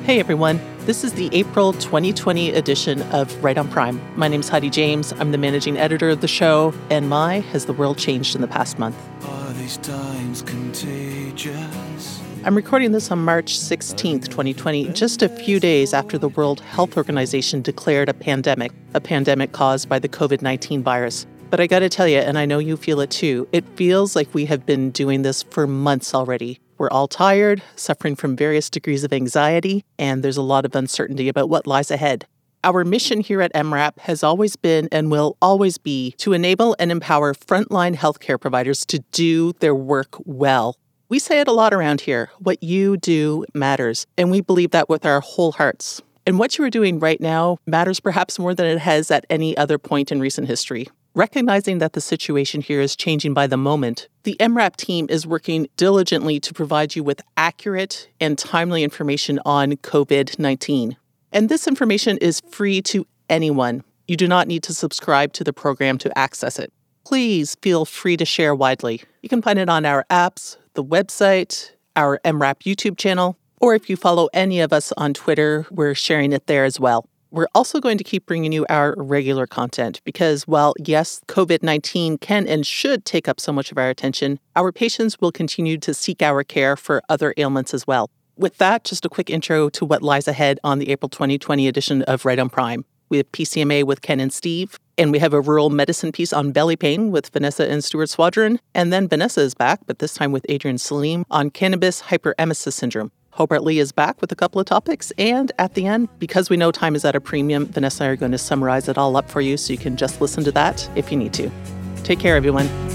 Hey everyone, this is the April 2020 edition of Right on Prime. My name's Heidi James, I'm the managing editor of the show, and my, has the world changed in the past month. Are these times contagious? I'm recording this on March 16th, 2020, just a few days after the World Health Organization declared a pandemic caused by the COVID-19 virus. But I gotta tell you, and I know you feel it too, it feels like we have been doing this for months already. We're all tired, suffering from various degrees of anxiety, and there's a lot of uncertainty about what lies ahead. Our mission here at MRAP has always been and will always be to enable and empower frontline healthcare providers to do their work well. We say it a lot around here, what you do matters, and we believe that with our whole hearts. And what you are doing right now matters perhaps more than it has at any other point in recent history. Recognizing that the situation here is changing by the moment, the MRAP team is working diligently to provide you with accurate and timely information on COVID-19. And this information is free to anyone. You do not need to subscribe to the program to access it. Please feel free to share widely. You can find it on our apps, the website, our MRAP YouTube channel, or if you follow any of us on Twitter, we're sharing it there as well. We're also going to keep bringing you our regular content because while, yes, COVID-19 can and should take up so much of our attention, our patients will continue to seek our care for other ailments as well. With that, just a quick intro to what lies ahead on the April 2020 edition of Right on Prime. We have PCMA with Ken and Steve, and we have a rural medicine piece on belly pain with Vanessa and Stuart Swadron, and then Vanessa is back, but this time with Adrian Salim on cannabis hyperemesis syndrome. Hobart Lee is back with a couple of topics, and at the end, because we know time is at a premium, Vanessa and I are going to summarize it all up for you so you can just listen to that if you need to. Take care, everyone.